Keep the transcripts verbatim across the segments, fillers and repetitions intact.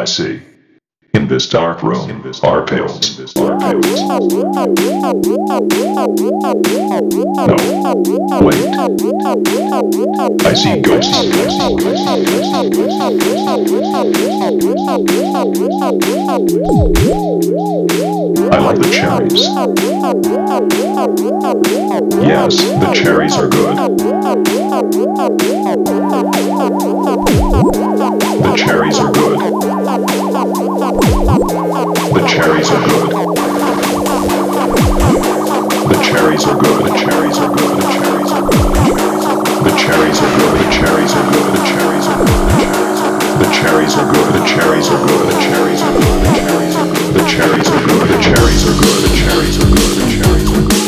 I see. In this dark room are pills. No. Wait. I see ghosts. I like the cherries. Yes, the cherries are good. The cherries are good. The cherries are good. The cherries are good. The cherries are good. The cherries are good. The cherries are good. The cherries are good. The cherries are good. The cherries are good. The cherries are good. The cherries are good. The cherries are good. The cherries are good. The cherries are good. The cherries are good.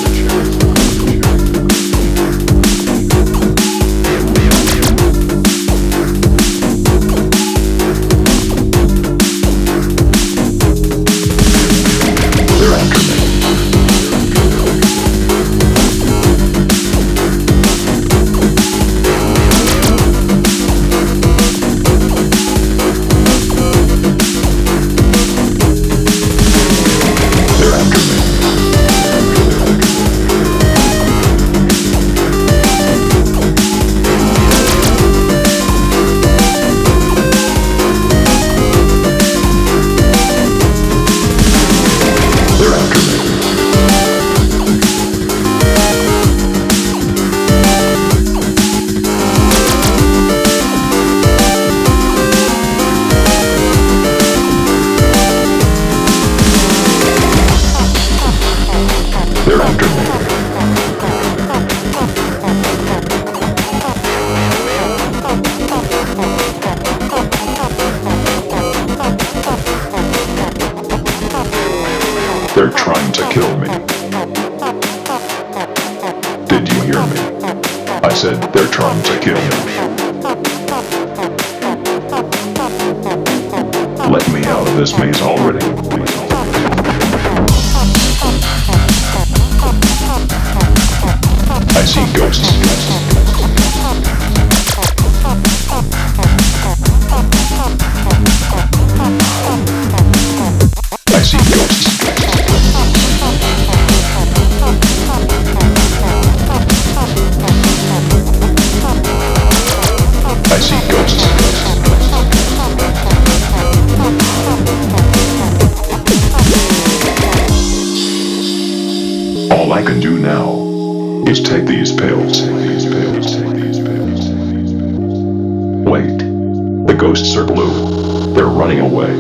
They're trying to kill me. Did you hear me? I said they're trying to kill me. Let me out of this maze already. I see ghosts. I see ghosts. I see ghosts. All I can do now is take these pills. These pills. These pills. Wait. The ghosts are blue. They're running away.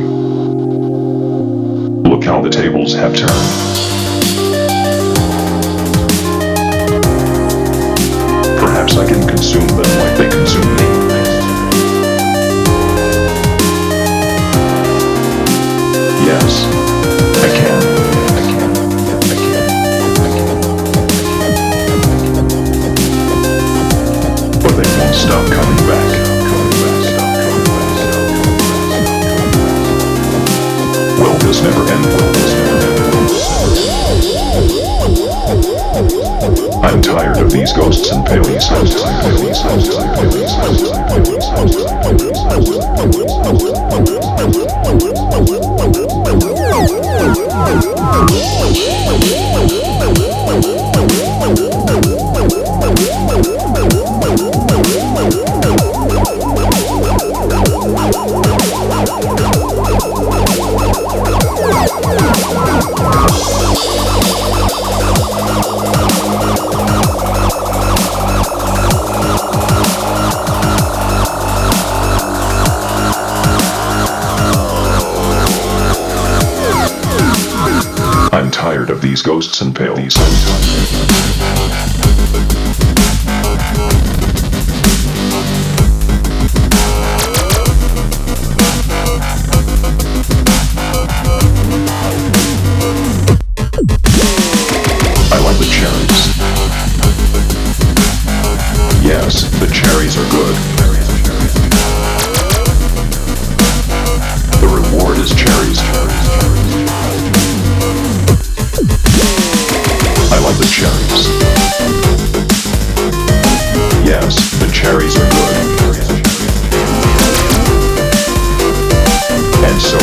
Look how the tables have turned. Perhaps I can consume them like they consume me. Yes, I can. I can. I can. I can. But they won't stop coming back. Coming back. Will this never end? Will this never end? I'm tired of these ghosts and paleys. I'm tired of these ghosts and paleys. I'm tired of these ghosts and I'm tired of these ghosts and paleys. I like the cherries. Yes, the cherries are good. The reward is cherries. I like the cherries. Yes, the cherries are good. And so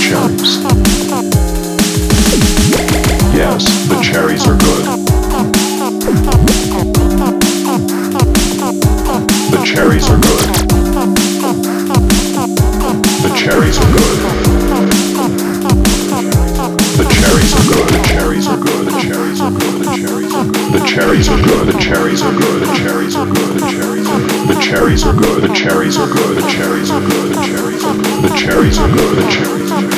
cherries. Yes, the cherries are good. The cherries are good. The cherries are good. The cherries are good. The cherries are good. The cherries are good. The cherries are good. The cherries are good. The cherries are good. The cherries are good. The cherries are good. The cherries are good. The cherries are good. The cherries are good. The cherries are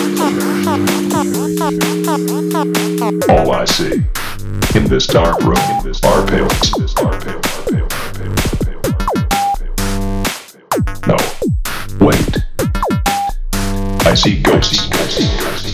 good. All I see in this dark room are pills. No, wait. I see ghosts.